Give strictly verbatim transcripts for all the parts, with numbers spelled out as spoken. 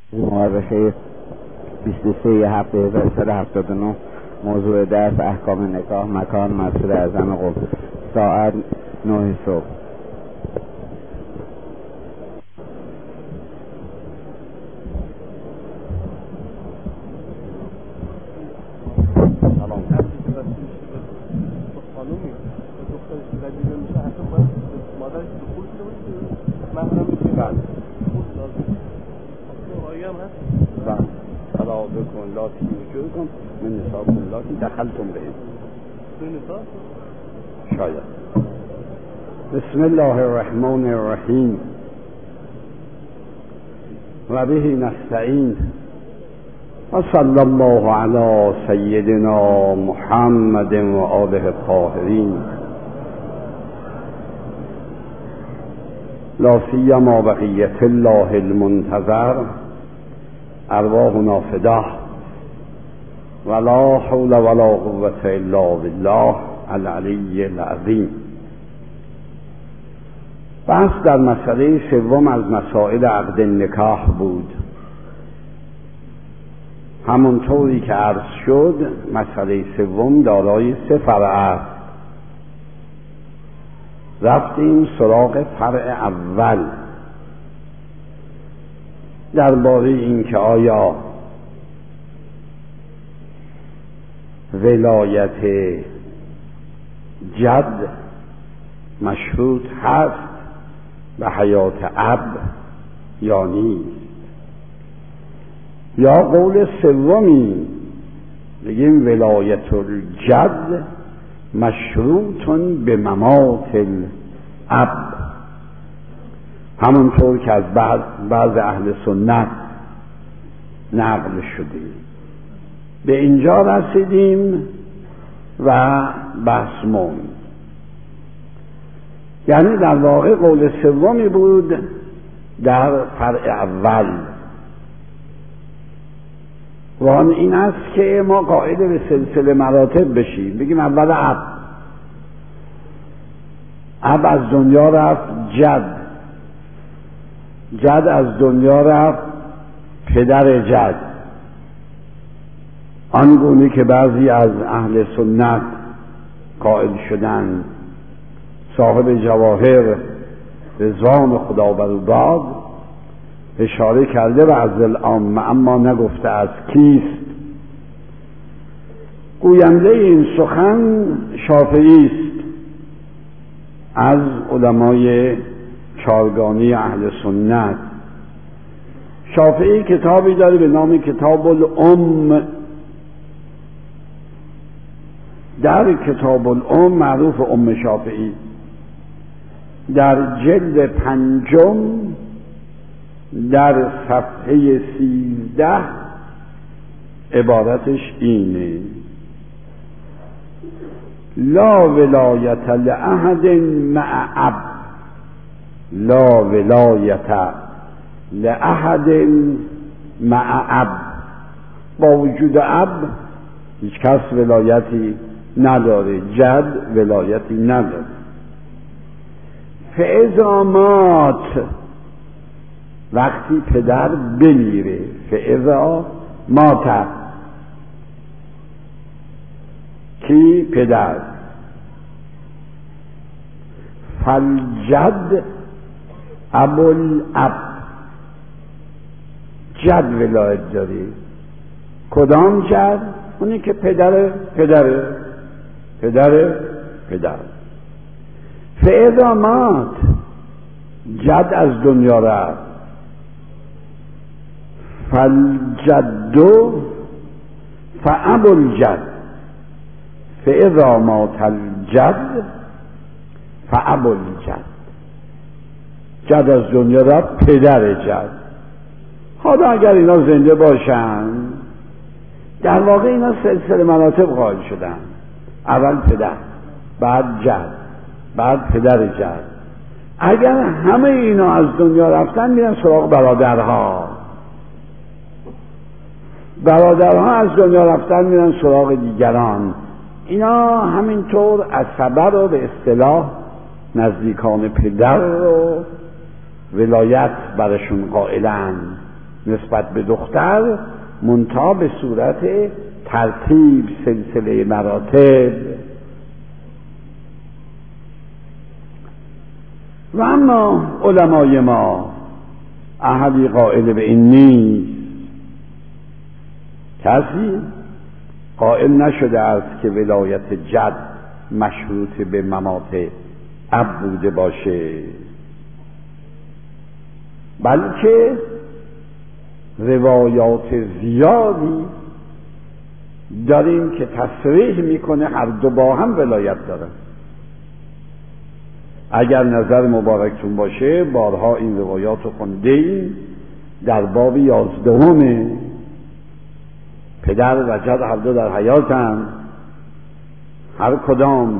مورخه بیست و سه هفت هزار و سیصد و هفتاد و نه. موضوع درس احکام نکاح. مکان مسجد اعظم قم. ساعت نه صبح. فلا بکن لاتی وجود کن من نساب کن لاتی دخلتم به شاید. بسم الله الرحمن الرحیم و به نستعین و صلی الله علی سیدنا محمد و آله الطاهرین لا سیما بقیت الله المنتظر ارواحنا فداه ولا حول ولا قوة الا بالله العلی العظیم. بحث در مسئله سوم از مسائل عقد نکاح بود. همونطوری که عرض شد مسئله سوم دارای سه فرع است. رفتیم سراغ فرع اول درباره این که آیا ولایت جد مشروط هست به حیات اب یا نیست، یا قول سومی بگیم ولایت الجد مشروط به ممات الاب، همونطور که از بعض, بعض اهل سنت نقل شده. به اینجا رسیدیم و بحث موند. یعنی در واقع قول سومی بود در فرع اول و آن این است که ما قائل به سلسله مراتب بشیم. بگیم اول اب اب از دنیا رفت، جد جد از دنیا رفت، پدر جد، آنگونه که بعضی از اهل سنت قائل شدند. صاحب جواهر رضوان خدا بر او باد اشاره کرده و از العامه اما نگفته از کیست. گوینده این سخن شافعی است از علمای چارگانی اهل سنت. شافعی کتابی داره به نام کتاب الام. در کتاب الام معروف ام شافعی در جلد پنجم در صفحه سیزده عبارتش اینه: لا ولایت لأحد مع اب، لا ولایت لأحد مع اب. با وجود اب هیچ کس ولایتی نداره، جد ولایتی نداره. فاذا مات، وقتی پدر بمیره، فاذا مات، کی؟ پدر. فالجد ابوالاب، جد ولایت داری. کدام جد؟ اونی که پدر پدر پدر پدر. فاذا مات، جد از دنیا رفت. فالجد فابو الجد، فاذا مات الجد فابو الجد. جد از دنیا رفت، پدر جد. حالا اگر اینا زنده باشن، در واقع اینا سلسله مراتب قائل شدن. اول پدر، بعد جد، بعد پدر جد. اگر همه اینا از دنیا رفتن، میرن سراغ برادرها. برادرها از دنیا رفتن، میرن سراغ دیگران. اینا همینطور عصبه رو به اصطلاح نزدیکان پدر رو ولایت برشون قائلن، نسبت به دختر، منتها به صورت ترتیب، سلسله مراتب. و اما علمای ما احدی قائل به این نیست، کسی قائل نشده است که ولایت جد مشروط به ممات اب بوده باشه، بلکه روایات زیادی داریم که تصریح میکنه هر دو با هم ولایت دارن. اگر نظر مبارکتون باشه بارها این روایات رو خوندیم در باب یازدهم، پدر و جد هر دو در حیاتن، هر کدام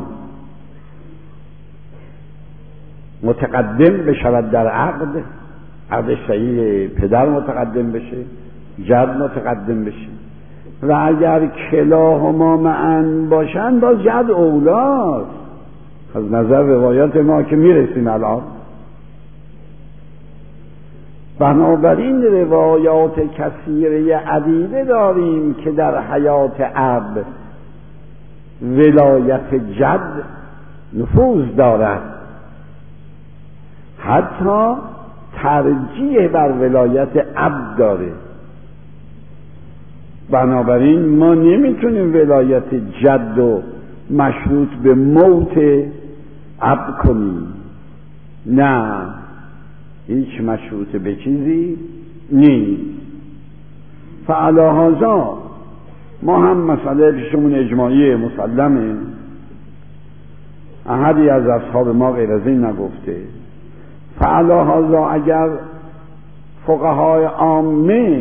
متقدم بشود در عقد، عقد صحیح پدر متقدم بشه، جد متقدم بشه، و اگر کلاهما معا باشن باز جد اولاست از نظر روایات ما که میرسیم الان. بنابراین روایات کثیره عدیده داریم که در حیات اب ولایت جد نفوذ دارد، حتی ترجیح بر ولایت اب داره. بنابراین ما نمیتونیم ولایت جد و مشروط به موت اب کنیم، نه، هیچ مشروط به چیزی نیست. فعلی هذا ما هم مسئله پیشمون اجماعی مسلمه، احدی از اصحاب ما غیر از این نگفته. فعلی هذا اگر فقهای عامه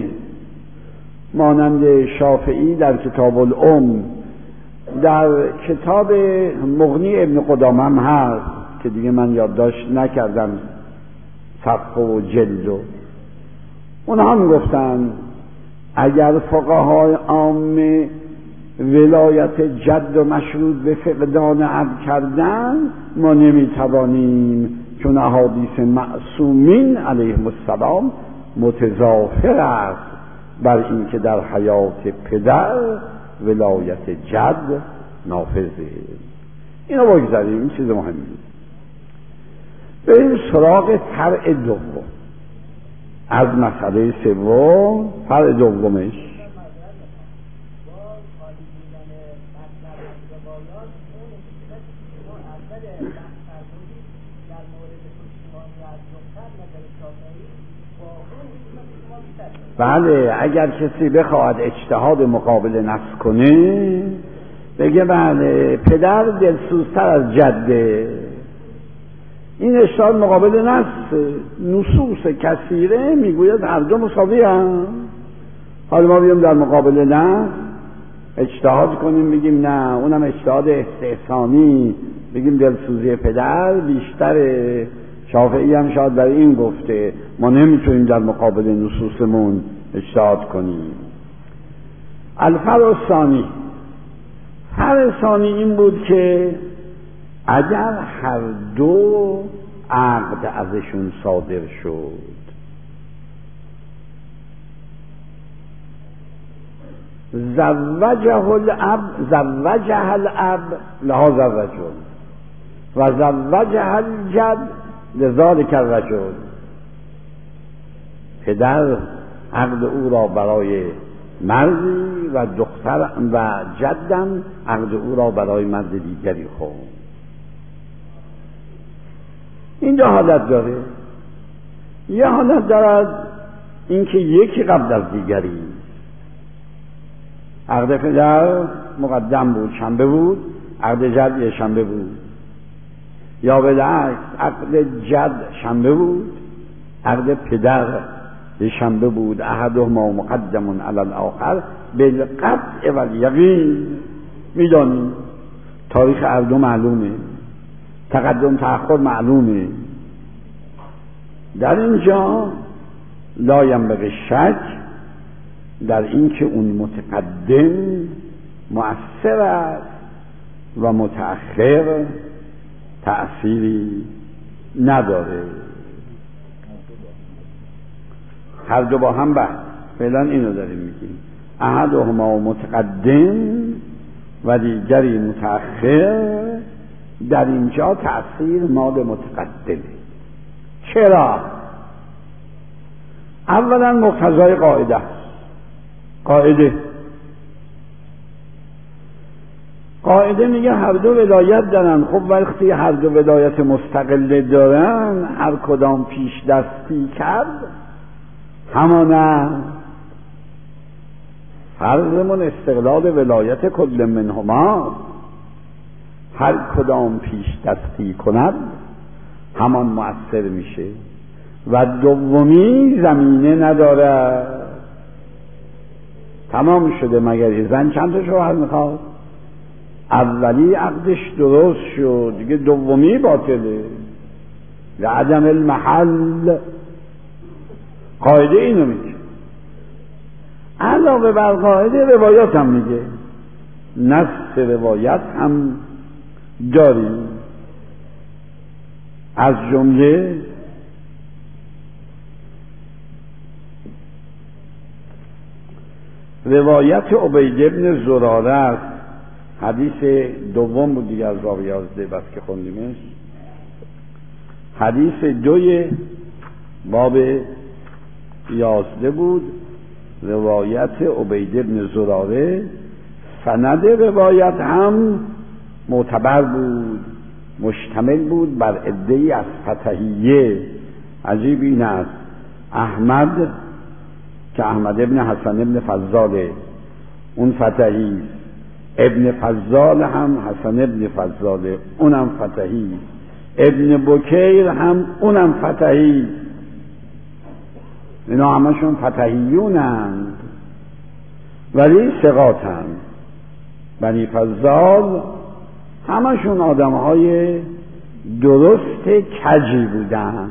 مانند شافعی در کتاب الام، در کتاب مغنی ابن قدامه هم هست که دیگه من یادداشت نکردم صفحه و جلد، و اونها هم گفتن اگر فقهای عامه ولایت جد و مشروط به فقدان اب کردن، ما نمیتوانیم، چون احادیث معصومین علیهم السلام متضافر است بر این که در حیات پدر ولایت جد نافذه. اینو بگذاریم، این چیز مهمی. بریم سراغ فرع دوم از مسئله سوم. فرع دومش بله، اگر کسی بخواهد اجتهاد مقابل نص کنه بگه بله پدر دلسوزتر از جده، این اجتهاد مقابل نص. نصوص کثیره میگوید هر دو مساوی هم. حالا ما بیام در مقابل نص اجتهاد کنیم بگیم نه، اونم اجتهاد استحسانی، بگیم دلسوزی پدر بیشتره. شافعی هم شاید برای این گفته ما نمیتونیم در مقابل نصوصمون اجتهاد کنیم. الفرع الثانی، فرع ثانی این بود که اگر هر دو عقد ازشون صادر شد، زوجه الاب زوجه الاب لها زوجه و زوجه الجد لذالک الرجل، پدر عقد او را برای مردی و دختر و جدم عقد او را برای مرد دیگری خواند. این دو حالت داره. یه حالت دارد اینکه یکی قبل از دیگری، عقد پدر مقدم بود، شنبه بود، عقد جد یه شنبه بود، یا بالعکس عقد جد شنبه بود، عقد پدر یه شنبه بود. احدهما مقدم علی الاخر بالقطع و الیقین. میدانیم تاریخ هر دو معلومه، تقدم تأخر معلومه. در اینجا لا ینبغی شک در این که اون متقدم مؤثر است و متأخر تأثیری نداره. هر دو با هم بحث. فعلا اینو داریم میگیم احدهما متقدم و دیگری متأخر. در اینجا تأثیر مال متقدمه. چرا؟ اولا مقتضای قاعده است. قاعده قاعده میگه هر دو ولایت دارن. خب وقتی هر دو ولایت مستقل دارن، هر کدام پیش دستی کرد همانه. فرضمون استقلال ولایت کل منهما، هر کدام پیش دستی کند همان مؤثر میشه و دومی زمینه نداره. تمام شده. مگر زن چند تا شوهر میخواد؟ اولی عقدش درست شد، دیگه دومی باطله. لعدم المحل. قاعده اینو میگه. علاوه بر قاعده روایات هم میگه. نص روایت هم داریم، از جمله روایت عبید بن زراره است. حدیث دوم بود دیگه از باب یازده بس که خوندیمش. حدیث دوی باب یازده بود. روایت عبید بن زراره. سند روایت هم معتبر بود، مشتمل بود بر عده‌ای از فتحیه. عجیب این است احمد که احمد ابن حسن ابن فضاله، اون فتحی. ابن فضال هم حسن ابن فضاله، اونم فتحی. ابن بکیر هم اونم فتحی. اینا همشون فتحیونند ولی ثقاتند. بنی فضال همشون آدم های درست کجی بودن،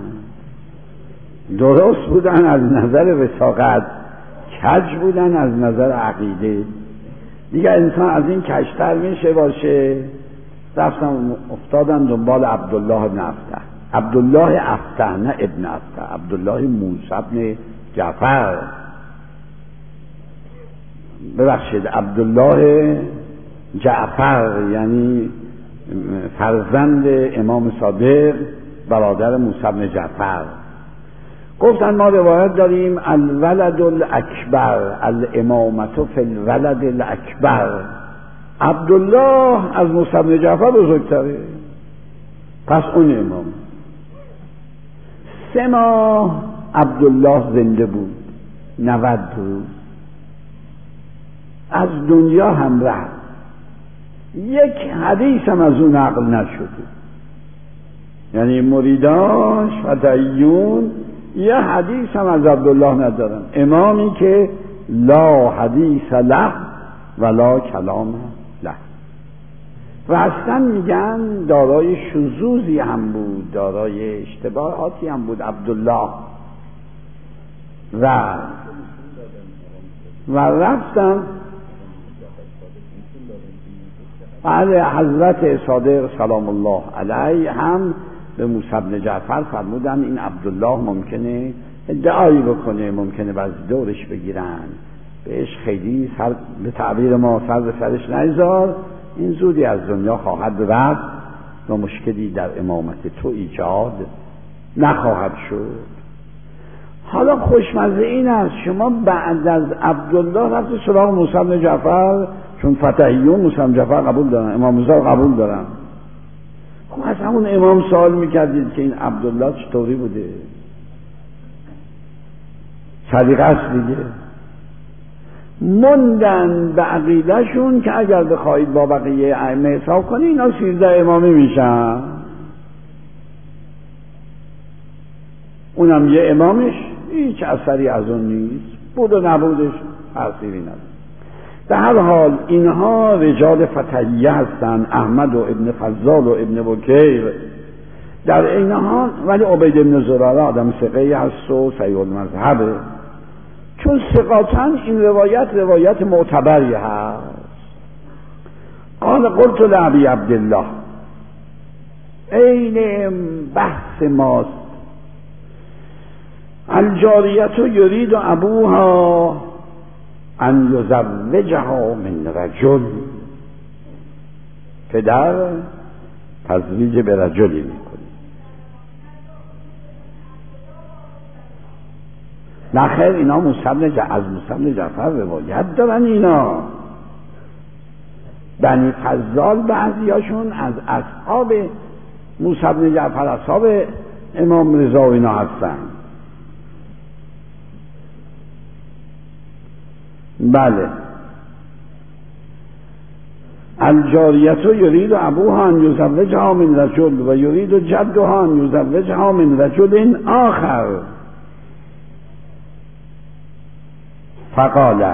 درست بودن از نظر وثاقت، کج بودن از نظر عقیده. دیگه انسان از این کجتر میشه باشه. رفتم افتادم دنبال عبدالله ابن افته. عبدالله افته، نه ابن افته، عبدالله موسی ابن جعفر، ببخشید عبدالله جعفر، یعنی فرزند امام صادق برادر موسی بن جعفر. گفتن ما روایت داریم الولد الاکبر الامامت فی الولد الاکبر. عبدالله از موسی بن جعفر بزرگتره، پس اون امام. سه ماه عبدالله زنده بود، نود روز از دنیا هم رفت. یک حدیث هم از اون نقل نشده. یعنی مریداش فتحیون یه حدیث هم از عبدالله ندارن. امامی که لا حدیث له ولا کلام له. و اصلا میگن دارای شذوذی هم بود، دارای اشتباهاتی هم بود عبدالله. و و رفتن بعد حضرت صادق سلام الله علیه هم به موسی بن جعفر فرمودن این عبدالله ممکنه ادعایی بکنه، ممکنه بعضی دورش بگیرن، بهش خیلی سر به تعبیر ما سر به سرش نگذار، این زودی از دنیا خواهد رفت و مشکلی در امامت تو ایجاد نخواهد شد. حالا خوشمزه این است شما بعد از عبدالله رفت سراغ موسی بن جعفر، چون فتحیون موسی بن جعفر قبول دارن، امام موسی قبول دارن. خب از همون امام سوال میکردید که این عبدالله چطوری بوده؟ صدیقه است دیگه. موندن به عقیدهشون که اگر بخواهید با بقیه ائمه حساب کنی اینا سیزده امامی میشن، اونم یه امامش هیچ اثری از اون نیست، بود و نبودش تأثیری نداره. به هر حال اینها رجال فتحیه هستن، احمد و ابن فضال و ابن بکیر در این حال، ولی عبید بن زراره آدم ثقه‌ای هست و صحیح المذهبه. چون ثقاتن این روایت روایت معتبری هست. قال قلت لابی عبدالله، عین بحث ماست. الجاریت یرید ابوها ان یزوجها من رجل، پدر تزویج به رجلی میکنه. نخیر اینا موسی بن ج... از موسی بن جعفر روایت دارن. اینا بنی فضال بعضیاشون از اصحاب موسی بن جعفر، اصحاب امام رضا و اینا هستن. بله. الجاریت یرید ابوها ان یزوجها من رجل و یرید جدها ان یزوجها من رجل آخر، فقال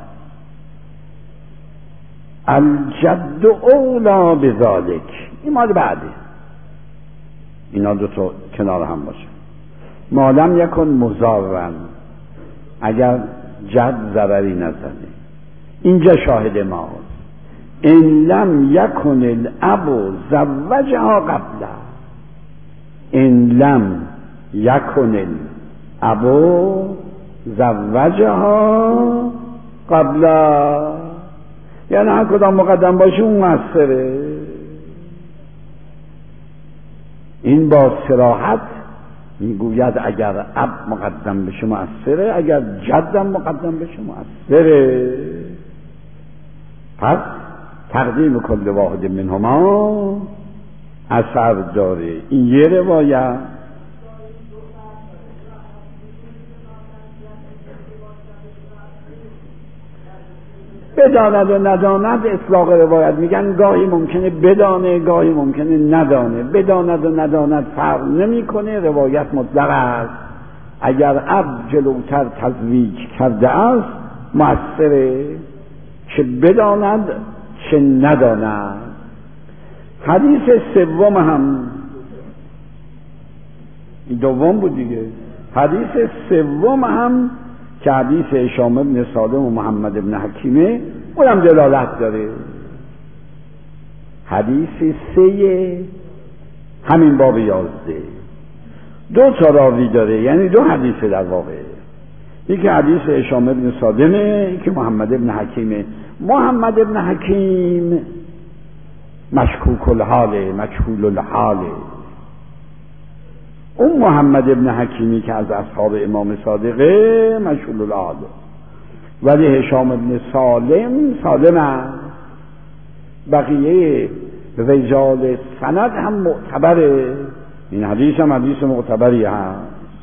الجد اولا بذلك. این مال بعده، اینا دو تا کنار هم باشه. مالم یکن مضارن، اگر جد ضرری نزنه. اینجا شاهد ماست. ان لم یکن الاب زوجها قبله، ان لم یکن الاب زوجها قبله، یعنی هر کدام مقدم باشه اون مؤثره. این با صراحت میگوید اگر اب مقدم بشه مؤثره، اگر جدم مقدم بشه مؤثره. پس تقدیم کل واحد منهما اثر داره. این یه روایت. بداند و نداند اطلاق روایت میگن، گاهی ممکنه بدانه، گاهی ممکنه ندانه. بداند و نداند فرق نمیکنه، روایت مطلق است. اگر اب جلوتر تزویج کرده است مؤثره، چه بداند چه نداند. حدیث سوم هم دوم بود دیگه. حدیث سوم هم که حدیث هشام بن سالم و محمد بن حکیمه، اونم دلالت داره. حدیث سه همین باب یازده دو تا راوی داره، یعنی دو حدیث در واقع. یکی حدیث هشام بن سالمه، یکی محمد بن حکیمه. محمد بن حکیم مشکوک الحاله، مجهول الحاله. اون محمد ابن حکیمی که از اصحاب امام صادقه مجهول الحاله، ولی هشام ابن سالم سالم است. بقیه رجال سند هم معتبره. این حدیث هم حدیث معتبری هست.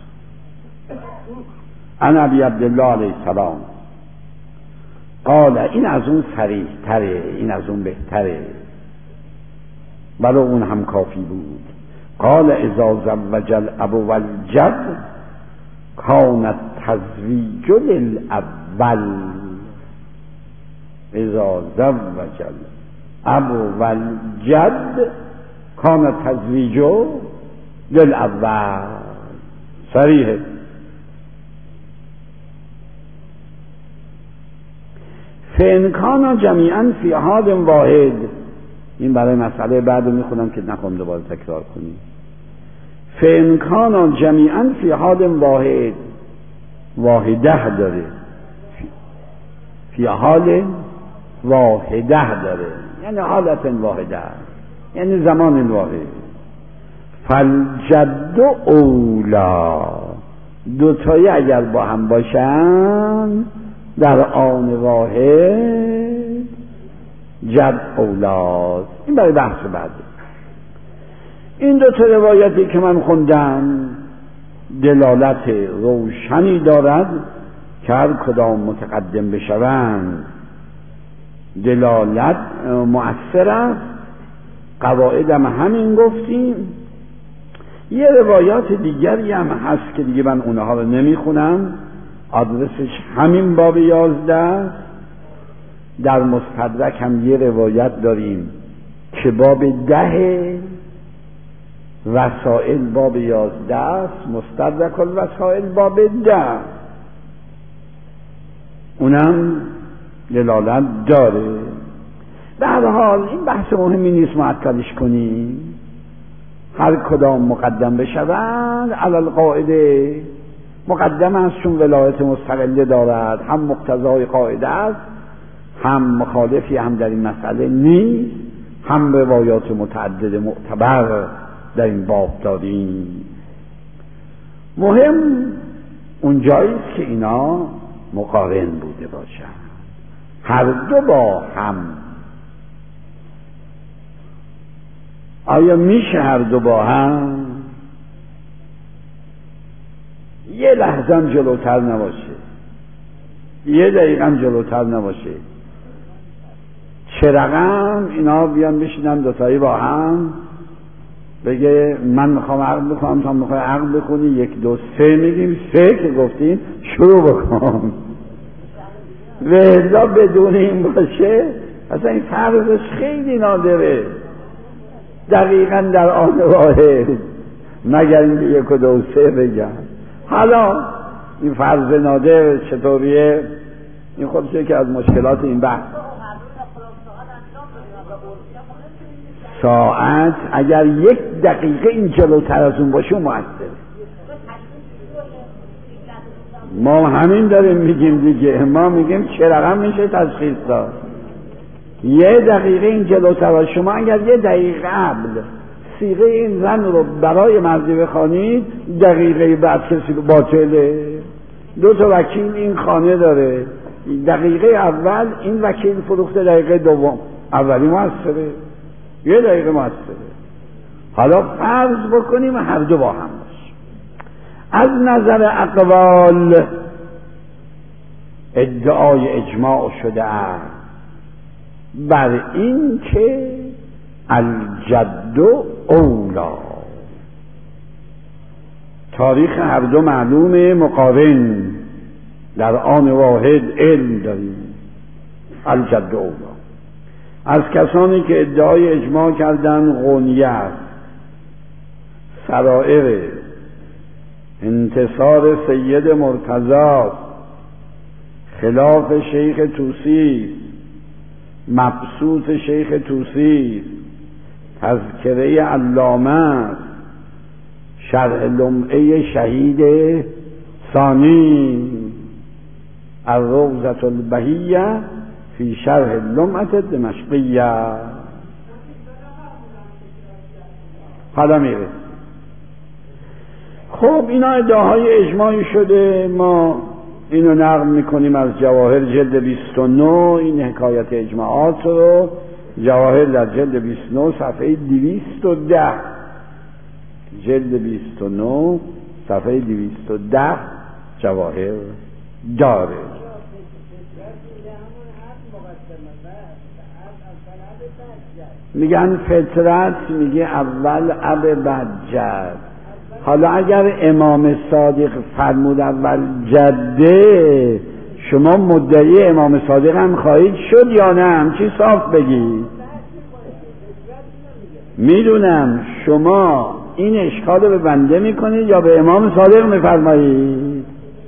عن ابی عبدالله علیه السلام قال، این از اون صریح تره، این از اون بهتره، ولی اون هم کافی بود. قال اذا زوج الاب والجد کان التزویج للاول. اذا زوج الاب والجد کان التزویج للاول. صریحه. فإن كانا جمیعا فی حال واحد. این برای مسئله بعد میخونم که نخوام دوباره تکرار کنیم. فإن كانا جمیعا فی حال واحد، واحده داره، فی حال واحده داره، یعنی حالت واحده، یعنی زمان واحد. فالجد اولا، دوتایی اگر با هم باشن در آن واحد جد اولاست. این برای بحث بعد. این دو تا روایتی که من خوندم دلالت روشنی دارد که هر کدام متقدم بشوند دلالت مؤثر است. قواعدم همین گفتیم. یه روایات دیگری هم هست که دیگه من اونها رو نمیخونم، آدرسش همین باب یازده. در مستدرک هم یه روایت داریم که باب ده وسائل باب یازده است، مستدرک الوسائل باب ده، اونم دلالت داره. به هر حال این بحث مهمی نیست معطلش کنیم. هر کدام مقدم بشوند علی القاعده مقدم است چون ولایت مستقله دارد، هم مقتضای قاعده است، هم مخالفی هم در این مسئله نیست، هم روایات متعدد معتبر در این باب داریم. مهم اونجایی است که اینا مقارن بوده باشند، هر دو با هم. آیا میشه هر دو با هم؟ یه لحظه هم جلوتر نباشه، یه دقیقه هم جلوتر نباشه، چه رقم اینا بیان بشینن دوتایی با هم بگه من میخوام عقل بخونم، تا میخوای عقل بخونی، یک دو سه میگیم، سه که گفتیم شروع بکن. وحلا بدون این باشه اصلا این فرضش خیلی نادره، دقیقا در آن واحد، مگر اینکه یک و دو سه بگن. حالا این فرض نادر چطوریه؟ این خودش یکی از مشکلات این بحث. ساعت اگر یک دقیقه این جلوتر از اون باشه مؤثره. ما همین داریم میگیم دیگه، ما میگیم چه رقم میشه تشخیص داد. یه دقیقه این جلوتر از شما، اگر یه دقیقه قبل صیغه این زن رو برای مردی بخوانید، دقیقه بعد کسی باطله. دو تا وکیل این خانه داره، دقیقه اول این وکیل فروخته، دقیقه دوم اولی مؤثره، یه دقیقه مؤثره. حالا فرض بکنیم هر دو با هم باشه. از نظر اقوال ادعای اجماع شده است بر این که الجد اولا، تاریخ هر دو معلومه، مقارن، در آن واحد علم داریم. الجد اولا از کسانی که ادعای اجماع کردن غنیه، سرائر، انتصار سید مرتضی، خلاف شیخ طوسی، مبسوط شیخ طوسی، تذکره علامه، شرح لمعه شهید ثانی، الرغزة البهیه فی شرح لمعه دمشقیه. حالا میره. خب اینا ادعاهای اجماعی شده، ما اینو نقل میکنیم از جواهر جلد بیست و نه، این حکایت اجماعات رو جواهر در جلد بیست و نه صفحه دویست و ده، جلد بیست و نه صفحه دویست و ده جواهر داره. میگن فطرت، میگه اول اب بعد جد. حالا اگر امام صادق فرمود اول جده، شما مدعی امام صادق هم خواهید شد یا نه؟ همچی صاف بگید. میدونم شما این اشکال رو به بنده میکنید یا به امام صادق میفرمایید؟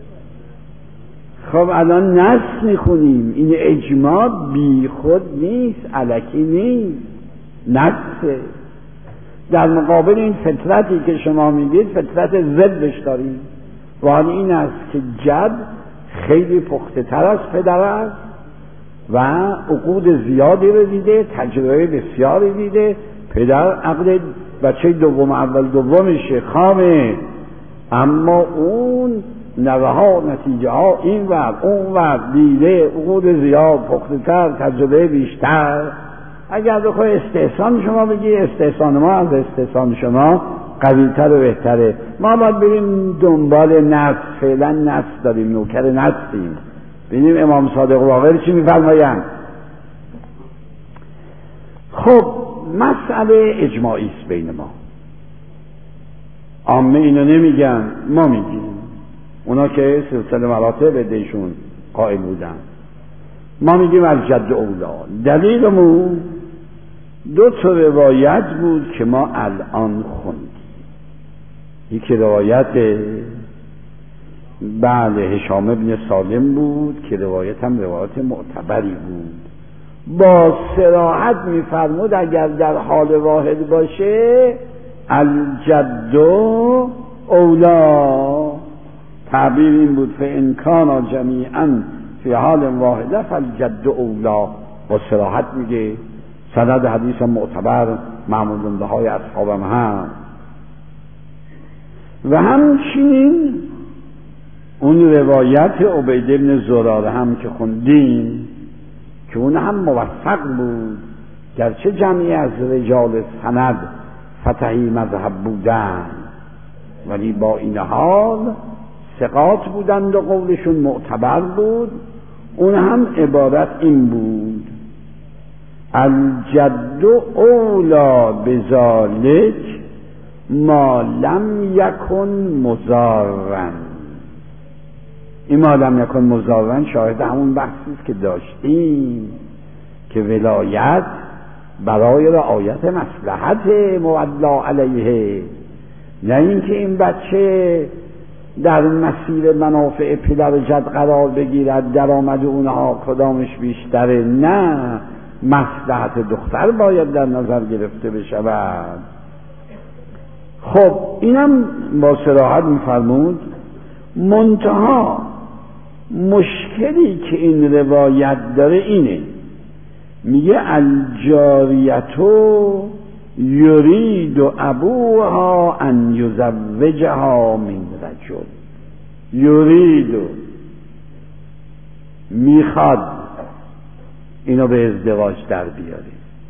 خب الان نص میخونیم، این اجماع بی خود نیست، الکی نیست، نصه. در مقابل این فطرتی که شما میگید فطرت ضدش داریم، و آن این است که جد خیلی پخته تر از پدر است و عقود زیادی رو دیده، تجربه بسیاری دیده. پدر عقل بچه دوم اول دومشه، خامه، اما اون نوه ها نتیجه ها این ور اون ور دیده، عقود زیاد، پخته تر، تجربه بیشتر. اگر بخوای استحسان شما بگی، استحسان ما از استحسان شما قوی‌تر و بهتره. ما باید بریم دنبال نص، فعلا نص داریم، نوکر نصیم، ببینیم امام صادق باقر چی میفرمایند. خب مسئله اجماعی است بین ما، عامه اینو نمیگن، ما میگیم، اونا که سلسله مراتب به دیشون قائل بودن. ما میگیم الجد اولا. دلیلمون دو تا روایت بود که ما الان خوندیم. یکی روایت بله هشام ابن سالم بود که روایت هم روایت معتبری بود، با صراحت میفرمود اگر در حال واحد باشه الجد اولا، تعبیر این بود فإن کانا جمیعا فی حال واحده فالجد اولا. با صراحت میگه، سند حدیث معتبر معمولنده های اصحابم هم. و همچنین اون روایت عبید بن زراره هم که خوندیم که اون هم موفق بود، گرچه جمعی از رجال سند فتحی مذهب بودن ولی با این حال ثقات بودند و قولشون معتبر بود. اون هم عبارت این بود الجد اولا بذالک ما لم یکن مضارن. این ما لم یکن مضارن شاهد همون بحثی است که داشتیم که ولایت برای رعایت مصلحت مولا علیه، نه اینکه این بچه در مسیر منافع پدر جد قرار بگیرد درآمد اونها کدامش بیشتره. نه، مصلحت دختر باید در نظر گرفته بشود. خب اینم با صراحت می‌فرمود. منتها مشکلی که این روایت داره اینه، میگه الجاریتو یرید ابوها ان یزوجها من رجل. یرید میخواد اینو به ازدواج در بیاره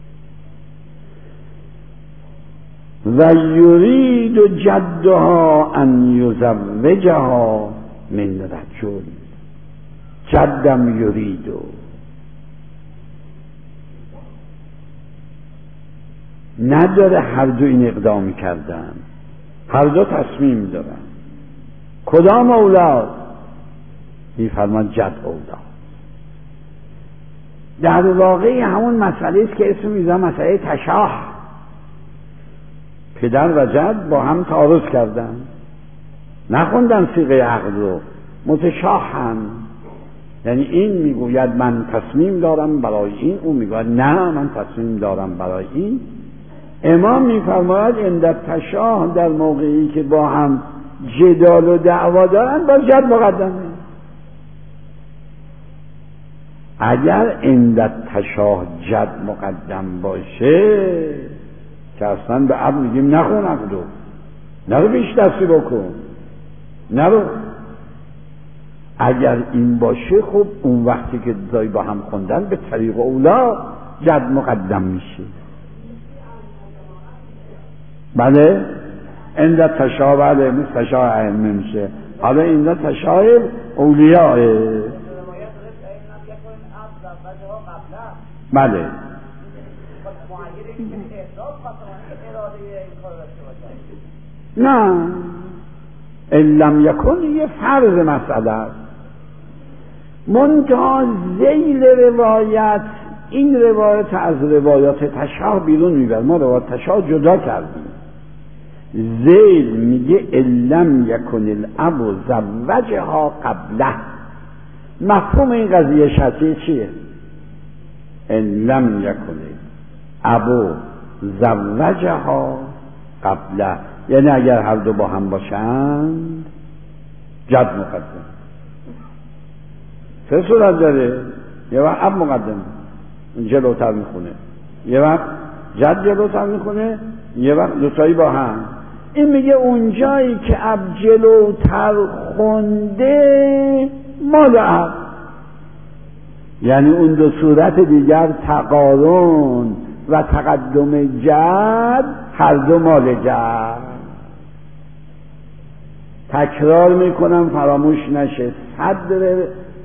و یرید جدها ان یزوجها من رجل. جدم یریدو نداره هر دو این اقدام کردن، هر دو تصمیم دارن. کدام اولاد؟ میفرمان جد اولاد. در واقع همون مسئله است که اسم میذارم مسئله تشاه. پدر و جد با هم تعارض کردن، نخوندن صیغه عقد رو، متشاهن. یعنی این میگوید من تصمیم دارم برای این، اون میگوید نه من تصمیم دارم برای این. امام میفرماید عند تشاه، در موقعی که با هم جدال و دعوا دارن با جد مقدمه. اگر عند تشاه جد مقدم باشه که اصلا به عبد میگیم نخون عقدو، نرو بیش دستی بکن، نرو. اگر این باشه خب اون وقتی که دایی با هم خوندن به طریق اولا جد مقدم میشه. بله عند تشاه، بله مثل تشاه علم میشه. حالا عند تشاه اولیاء، بله نه ان لم یکن یه فرض مسئله است. منتها ذیل روایت این روایت از روایات تشاه بیرون میبره. ما روایت تشاه جدا کردیم. ذیل میگه ان لم یکن الاب زوجها قبله. مفهوم این قضیه شرطی چیه؟ ان لم یکن ابو زوجها قبله، یعنی اگر هر دو با هم باشند جد مقدم. سه صورت داره، یه وقت اب مقدم جلوتر میخونه، یه وقت جد جلوتر میخونه، یه وقت دوتایی با هم. این میگه اونجایی که اب جلوتر خونده مال اب، یعنی اون دو صورت دیگر تقارن و تقدم جد هر دو مال جد. تکرار میکنم فراموش نشه، صدر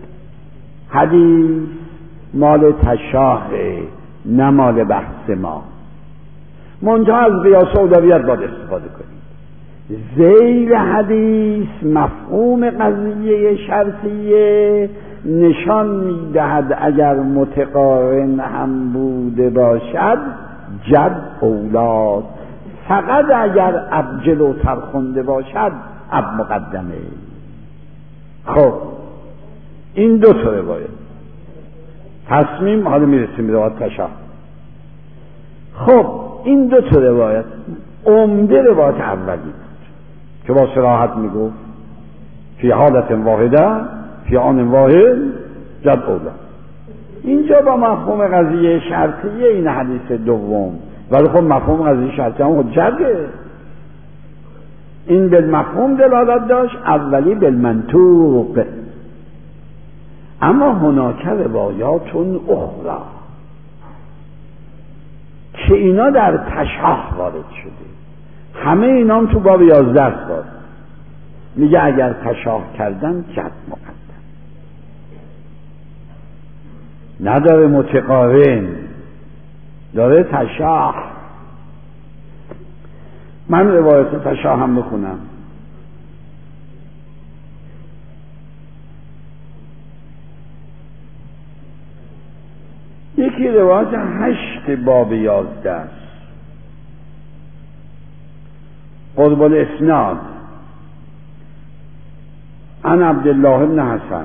حدیث مال تشاهه نه مال بحث ما. منتها از قیاس اولویت باید استفاده کنید. ذیل حدیث مفهوم قضیه شرطیه نشان میدهد اگر متقارن هم بوده باشد جد اولاد، فقط اگر اب جلوتر خونده باشد اب مقدمه. خب این دو تا روایت تصمیم، حالا میرسیم به روایت تشاه. خب این دو تا روایت عمده روایت اولی بود که با صراحت میگفت فی حالت واحده فی آن واحد جد اولا. اینجا با مفهوم قضیه شرطیه این حدیث دوم، ولی خب مفهوم قضیه شرطیه هم خود جده. این بالمفهوم دلالت داشت، اولی بالمنطوق. اما هناک روایات اخرى که اینا در تشاه وارد شده، همه اینا هم تو باب یازده است. میگه اگر تشاه کردن جد مقدم، نداره متقارن، داره تشاه. من روایت تشاه هم بخونم. یکی روایت هشت باب یازده است، قرب الاسناد، عن عبدالله بن حسن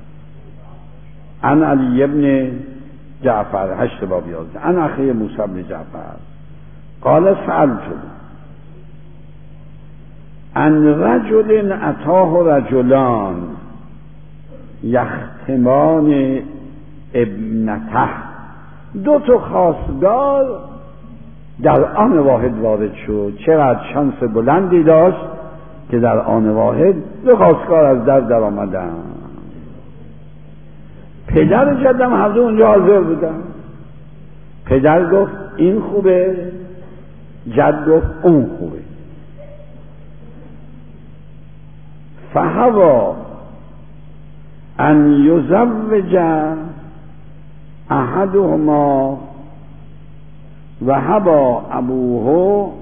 عن علی بن جعفر، هشت باب یازده، عن اخی موسی بن جعفر قال سألته عن رجل اتاه رجلان یختمان ابنته. دو تا خواستگار در آن واحد وارد شد. چقدر شانس بلندی داشت که در آن واحد دو خواستگار از در در آمدن. پدر جدم هر دو اونجا حاضر بودن. پدر گفت این خوبه، جد گفت اون خوبه. فهوا ان یزوج احدهما و هبا ابوه.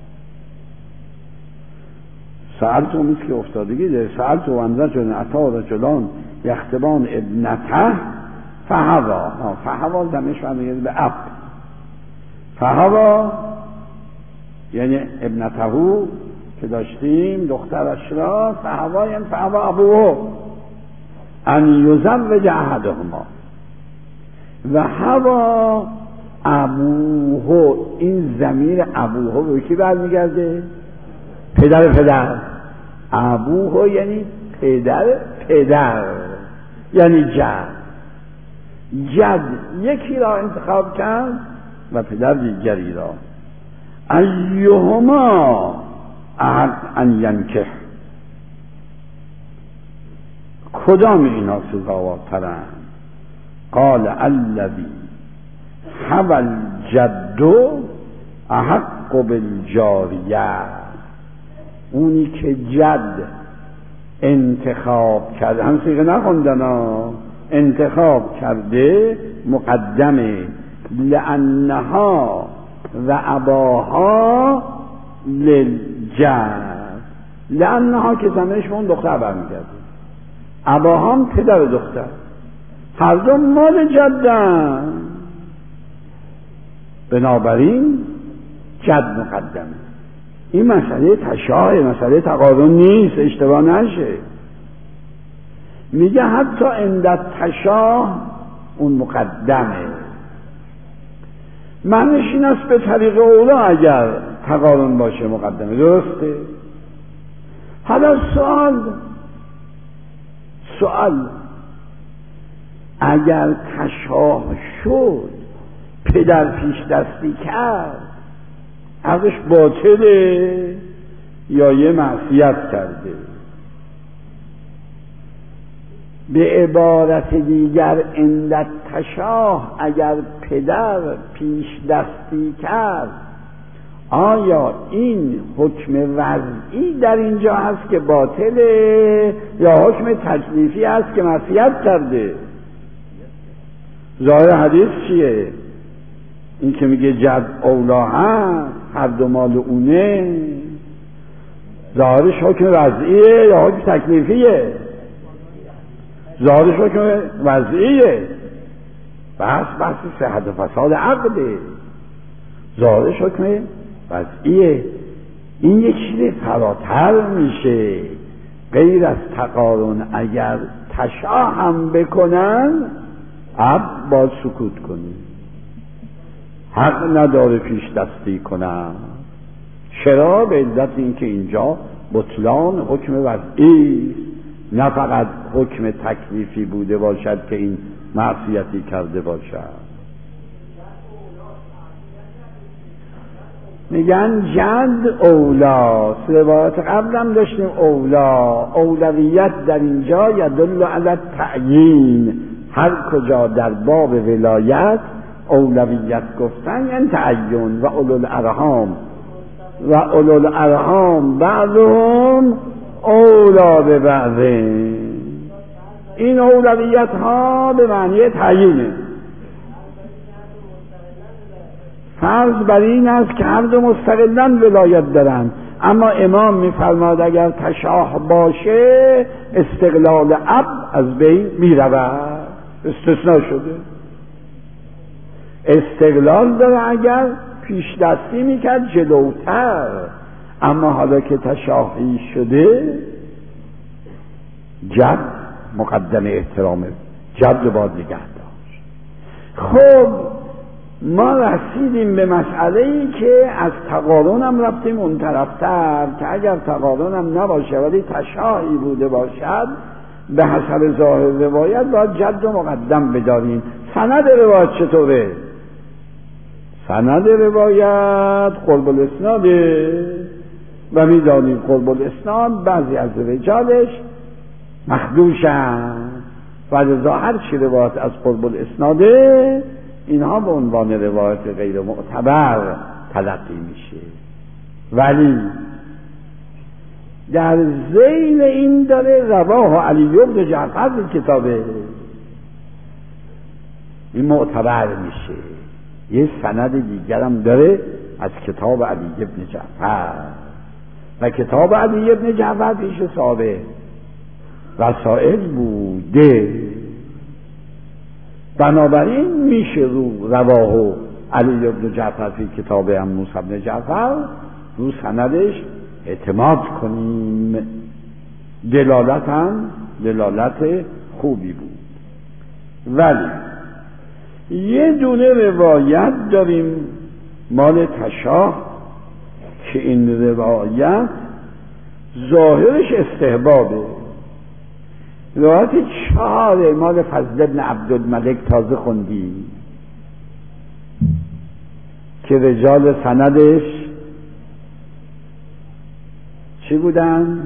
سألتو مثل که افتادگی داره. سألتو عن رجل اتی رجلان یختبان ابنته فهوا. فهوا دمش برمیگرده به اب. فهوا یعنی ابنتهو که داشتیم دخترش را، فهوا یعنی فهوا ابوه ان یزوج احدهما و هوا ابوه. این ضمیر ابوه به کی برمیگرده؟ پدر پدر. ابوه یعنی پدر پدر، یعنی جد. جد یکی را انتخاب کرد و پدر دیگری را. ایهما احق ان ینکح. کدام اینا سزاوارترند؟ قال الذی هوى الجد احق بالجاریه. اونی که جد انتخاب کرده، هم سیغه نخوندن ها، انتخاب کرده مقدمه. لانها و اباها للجد. لانها که زمینش به اون دختر برمیگرده، اباها هم پدر دختر، هر دو مال جدن. بنابراین جد مقدمه. این مسئله تشاه، مسئله تقارن نیست، اشتباه نشه. میگه حتی عند تشاه اون مقدمه. معنیش این است به طریق اولا اگر تقارن باشه مقدمه، درسته؟ حالا سوال سوال اگر تشاه شد، پدر پیش دستی کرد، عقلش باطله یا یه معصیت کرده؟ به عبارت دیگر عند تشاه اگر پدر پیش دستی کرد، آیا این حکم وضعی در اینجا هست که باطله یا حکم تکلیفی هست که معصیت کرده؟ ظاهر حدیث چیه؟ این که میگه جد اولا هست، هر دو مال اونه، ظاهرش حکم وضعیه یا حکم تکلیفیه؟ ظاهرش حکم وضعیه. بس بس صحت و فساد عقده. ظاهرش حکم وضعیه. این یک چیز فراتر میشه. غیر از تقارن اگر تشاه هم بکنن، اب باید سکوت کنی، حق نداره پیش دستی کنن. چرا؟ به علت اینکه اینجا بطلان حکم وضعی، نه فقط حکم تکلیفی بوده باشد که این معصیتی کرده باشد. میگن جد اولاست. روایت قبلم داشتیم اولا، اولویت در اینجا یدل علی التعیین. هر کجا در باب ولایت اولویت گفتن یعنی تعیین. و اولو الارحام و اولو الارحام بعضهم اولا به بعض. این اولویت ها به معنی تعیینه. فرض بر این است که هر دو مستقلاً ولایت دارند، اما امام می‌فرماد اگر تشاه باشه استقلال اب از بین می‌رود. استثناء شده. استقلال داره اگر پیش دستی میکرد جلوتر، اما حالا که تشاهی شده جد مقدم احترامه، جد باید نگه داشت. خب ما رسیدیم به مسئله ای که از تقارن هم رفتیم اون طرفتر که اگر تقارن هم نباشه ولی تشاهی بوده باشد به حسب ظاهر روایت باید جد و مقدم بداریم. سند روایت چطوره؟ سند روایت قرب الاسناده و میدانیم قرب الاسناد بعضی از رجالش مخدوشن و لذا هر چی روایت از قرب الاسناده اینها به عنوان روایت غیر معتبر تلقی میشه. ولی در ذیل این داره رواه علی بن جعفر کتابه، این معتبر میشه. یه سند دیگرم داره از کتاب علی بن جعفر و کتاب علی بن جعفر پیش صحابه رسائل بوده، بنابراین میشه رو رواه علی بن جعفر فی کتاب هم موسی بن جعفر رو سندش اعتماد کنیم. دلالت هم دلالت خوبی بود. ولی یه دونه روایت داریم مال تشاه که این روایت ظاهرش استحبابه. روایت چهاره مال فضل ابن عبدالملک تازه خوندی که رجال سندش چی بودن؟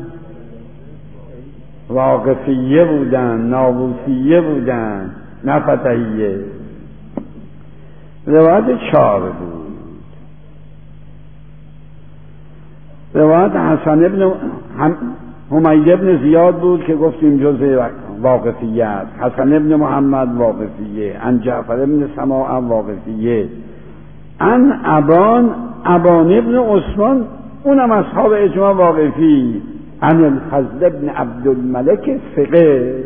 واقفیه بودن، نابوسیه بودن، نه فتحیه. روایت چهار بود. روایت حسن ابن حمید ابن زیاد بود که گفتیم جزء واقفیه است. حسن ابن محمد واقفیه، ان جعفر ابن سماع واقفیه، ان ابان ابان ابن عثمان اونم اصحاب اجماع واقفی، ان الفضل ابن عبدالملک ثقه.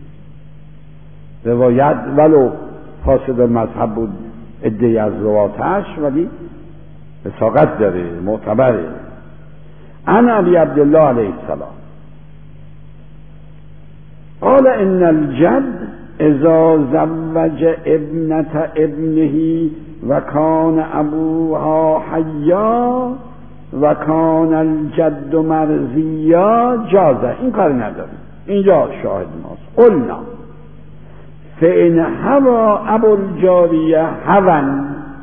روایت ولو فاسد المذهب بود ادعی از رواتش ولی وثاقت داره، معتبره. ان ابی عبدالله علیه السلام قال ان الجد اذا زوج ابنة ابنه و کان ابوها حیا و کان الجد مرضیا جازه. این کار نداریم، اینجا شاهد ماست. قلنا فإن هوا ابو الجاریه هون،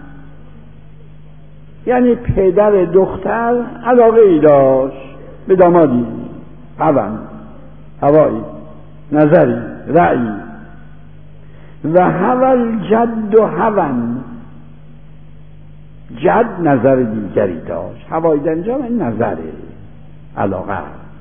یعنی پدر دختر علاقه ای داشت به دامادی، هون هوایی، نظری، رأی. و هول جد و هون، جد نظر دیگری داشت، هوایی در اینجا این نظره، علاقه.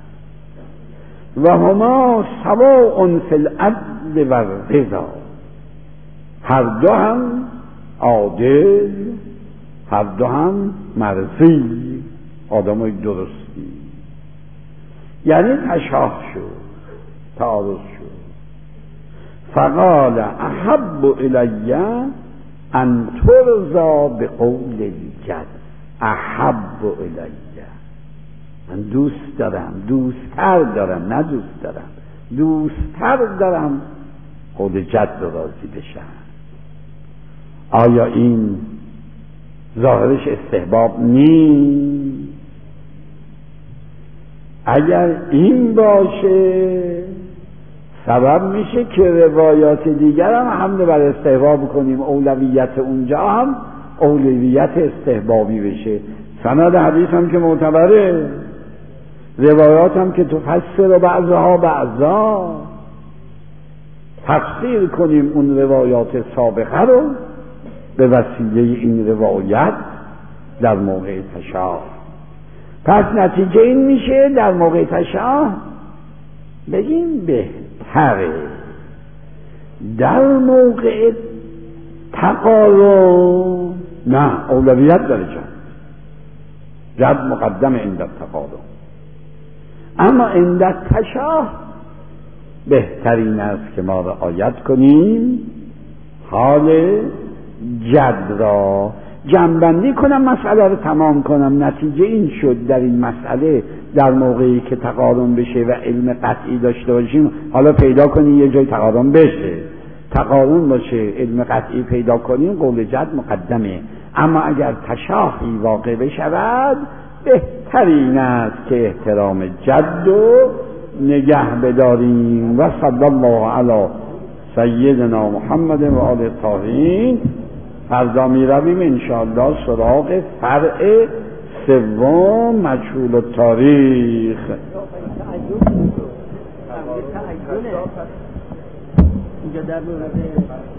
و هما سواء فی العدل و الرضا، هر دو هم عادل، هر دو هم مرضی، آدمای درستی. یعنی تشاه شد، تعارض شد. فقال احب الی ان ترضا بقول الجد، احب الی، من دوست دارم، دوستتر دارم، نه دوست دارم، دوستتر دارم قول جد رو راضی بشن. آیا این ظاهرش استحباب نیست؟ اگر این باشه سبب میشه که روایات دیگر هم حمله بر استحباب کنیم، اولویت اونجا هم اولویت استحبابی بشه. سند حدیث هم که معتبره، روایات هم که تفسر بعضها بعضا، تفسیر کنیم اون روایات سابقه رو به وسیله این روایت در موقع تشاه. پس نتیجه این میشه در موقع تشاه بگیم بهتره، در موقع تقارن نه، اولویت داره جد جد مقدم عند التقارن، اما عند التشاه بهترین است که ما رعایت کنیم حال جد را. جمع‌بندی کنم مسئله رو تمام کنم، نتیجه این شد در این مسئله در موقعی که تقارن بشه و علم قطعی داشته باشیم، حالا پیدا کنیم یه جای تقارن بشه، تقارن باشه علم قطعی پیدا کنیم، قول جد مقدمه. اما اگر تشاهی واقع بشود بهترین است که احترام جد رو نگه بداریم. و صلی الله علی سیدنا محمد و آل الطاهرین. فردا می رویم انشاءالله سراغ فرع سوم مجهول التاریخ. اینجا در مورد